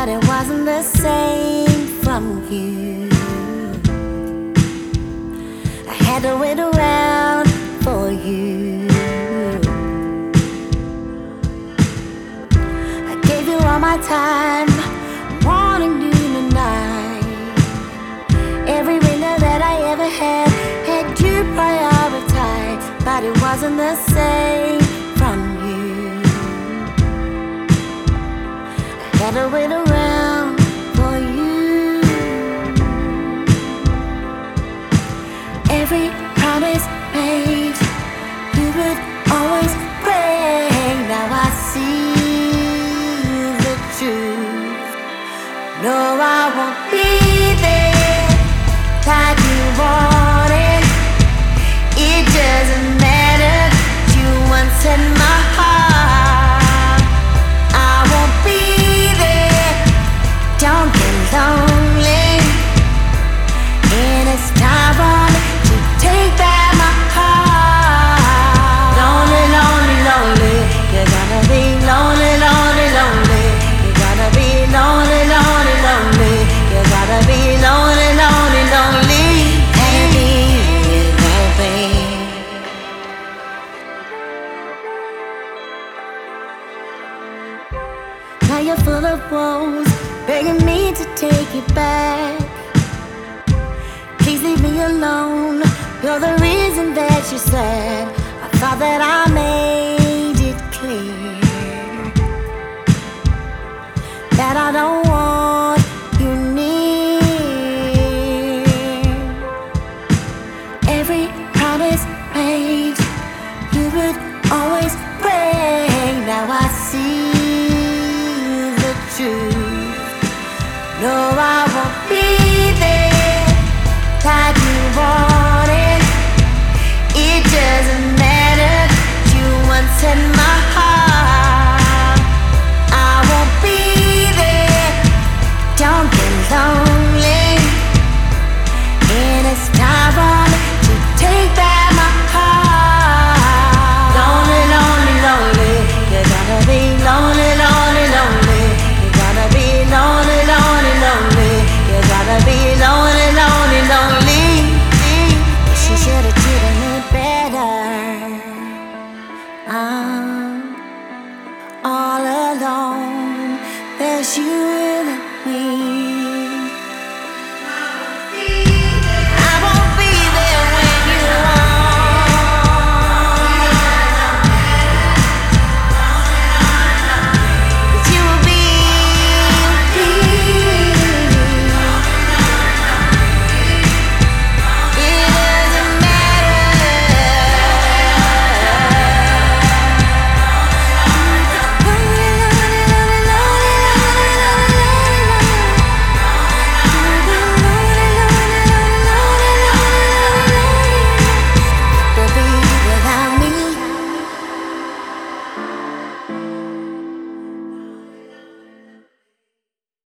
but it wasn't the same from you. I had to wait around for you. I gave you all my time, wanting you tonight. Every window that I ever had you prioritized, but it wasn't the same from you. I had to wait around for you. Every promise made, you would always break. Now I see the truth. No, I won't be there like you wanted. It doesn't matter, you once had my heart. I won't be there, don't get lonely. And it's time for me to take back my heart. Lonely, lonely, lonely, you're gonna be lonely, lonely, lonely. You're gonna be lonely, lonely, lonely. You're gonna be lonely, lonely, lonely. Now you're full of woes, begging me to take you back. Please leave me alone, you're the reason that you're sad. I thought that I made it clear that I don't want you near. Every promise made, you would always break. Now I see the truth. No, I won't be there like you wanted. It doesn't matter, you once had my heart. I won't be there, don't get lonely. And it's time for me to take back my heart. Lonely, lonely, lonely, you're gonna be lonely, lonely, lonely. You're gonna be lonely, lonely, lonely. You're gonna be lonely, lonely, lonely. She should have treated me better. I'm all alone, there's you